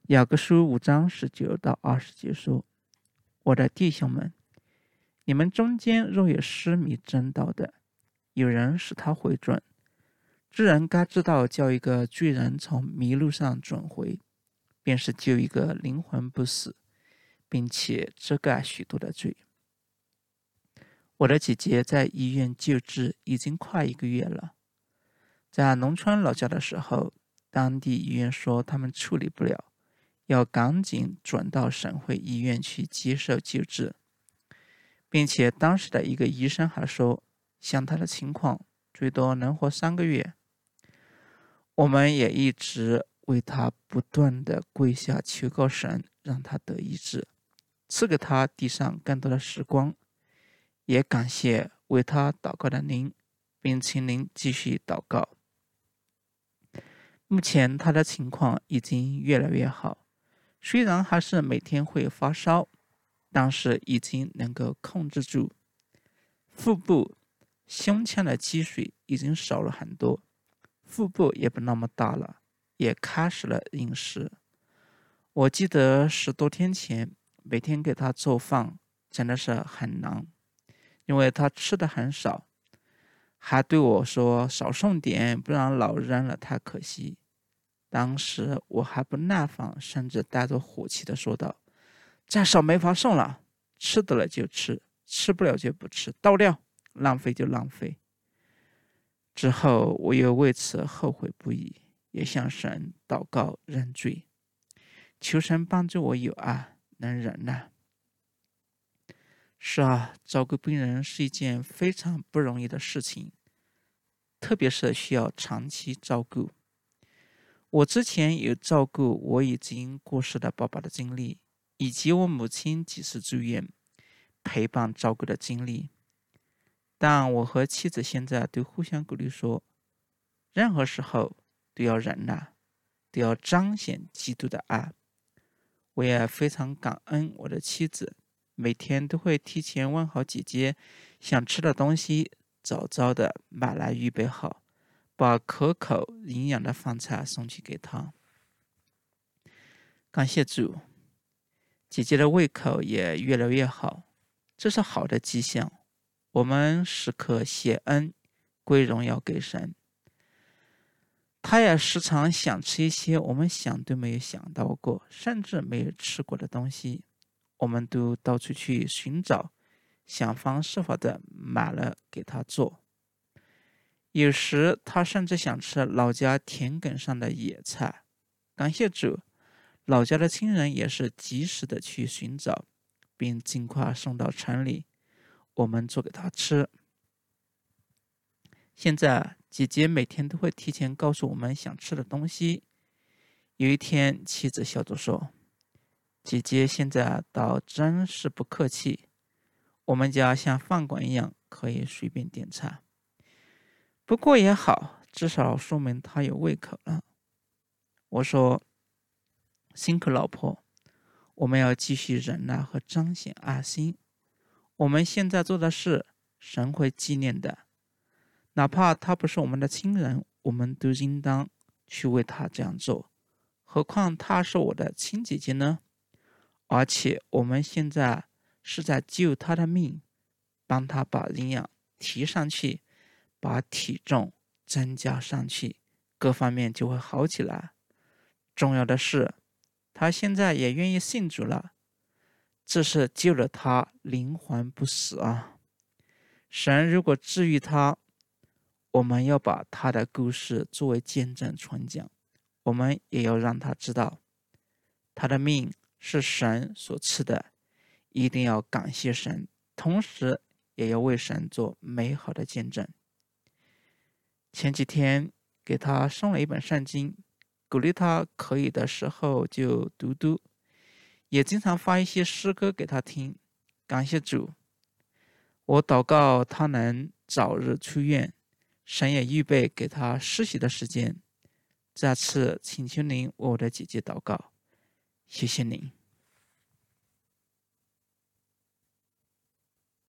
雅各书5章19到20节说：我的弟兄们，你们中间若有失迷真道的，有人使他回转，这人该知道叫一个罪人从迷路上转回，便是救一个灵魂不死，并且遮盖许多的罪。我的姐姐在医院救治已经快1个月了。在农村老家的时候，当地医院说他们处理不了，要赶紧转到省会医院去接受救治，并且当时的一个医生还说，像他的情况最多能活3个月。我们也一直为他不断的跪下求告神，让他得医治，赐给他地上更多的时光。也感谢为他祷告的您，并请您继续祷告。目前他的情况已经越来越好，虽然还是每天会发烧，但是已经能够控制住。腹部、胸腔的积水已经少了很多，腹部也不那么大了，也开始了饮食。我记得10多天前，每天给他做饭真的是很难，因为他吃的很少，还对我说少送点，不然老扔了太可惜。当时我还不耐烦，甚至带着火气的说道：再少没法送了，吃得了就吃，吃不了就不吃，倒掉，浪费就浪费。之后我又为此后悔不已，也向神祷告认罪，求神帮助我有爱，能忍耐。是啊，照顾病人是一件非常不容易的事情，特别是需要长期照顾。我之前有照顾我已经过世的爸爸的经历，以及我母亲几次住院陪伴照顾的经历。但我和妻子现在都互相鼓励说，任何时候都要忍耐，都要彰显基督的爱。我也非常感恩我的妻子，每天都会提前问好姐姐想吃的东西，早早的买来预备好，把可口营养的饭菜送去给她。感谢主，姐姐的胃口也越来越好，这是好的迹象。我们时刻谢恩，归荣耀给神。她也时常想吃一些我们想都没有想到过，甚至没有吃过的东西，我们都到处去寻找，想方设法的买了给她做。有时她甚至想吃老家田埂上的野菜。感谢主，老家的亲人也是及时的去寻找，并尽快送到城里，我们做给她吃。现在姐姐每天都会提前告诉我们想吃的东西。有一天妻子笑着说，姐姐现在倒真是不客气，我们家像饭馆一样可以随便点菜。不过也好，至少说明她有胃口了。我说，辛苦老婆，我们要继续忍耐和彰显爱心。我们现在做的事，神会纪念的。哪怕他不是我们的亲人，我们都应当去为他这样做。何况他是我的亲姐姐呢？而且我们现在是在救他的命，帮他把营养提上去，把体重增加上去，各方面就会好起来。重要的是，他现在也愿意信主了，这是救了他灵魂不死啊！神如果治愈他，我们要把他的故事作为见证传讲，我们也要让他知道，他的命是神所赐的，一定要感谢神，同时也要为神做美好的见证。前几天给他送了一本圣经，鼓励他可以的时候就读读，也经常发一些诗歌给他听。感谢主，我祷告他能早日出院，神也预备给他施洗的时间。再次请求您为我的姐姐祷告，谢谢您。